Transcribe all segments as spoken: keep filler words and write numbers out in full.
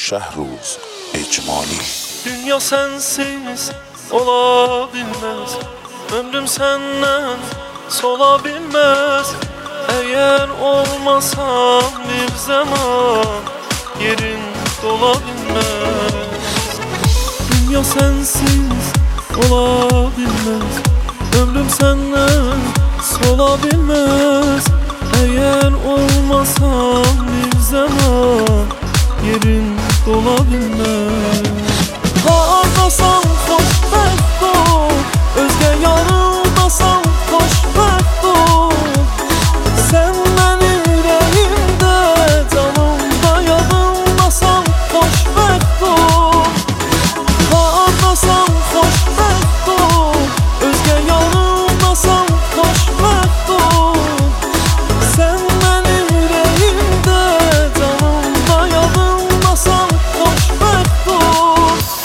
Şehruz Ecmali. Dünya sensiz olabilmez, ömrüm senden solabilmez. Eğer olmasan bir zaman yerin dolabilmez. Dünya sensiz olabilmez, ömrüm senden solabilmez. Eğer olmasan bir zaman yerin dolabilmez. Hardasan xoşbəxt ol, özgə yanıldasan xoşbəxt ol. Sən mənim ürəyimdə, canımda, yadımdasan xoşbəxt ol. Hardasan xoşbəxt ol, özgə yanıldasan xoşbəxt ol. Sən mənim ürəyimdə, canımda, yadımdasan xoşbəxt ol.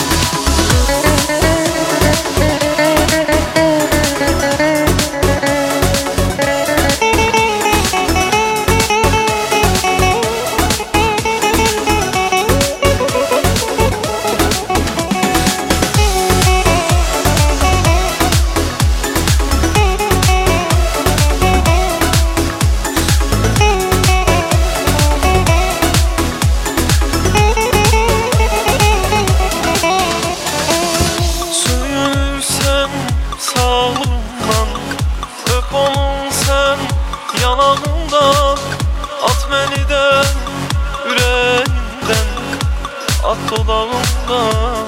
Sağlığımdan öp onun sen yanağımdan. At beni de yüreğimden, at dodağımdan.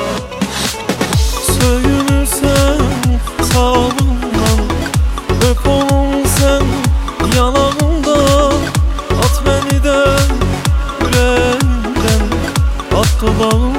Söyünürsen sağlığımdan öp onun sen yanağımdan. At beni de yüreğimden, at dodağımdan.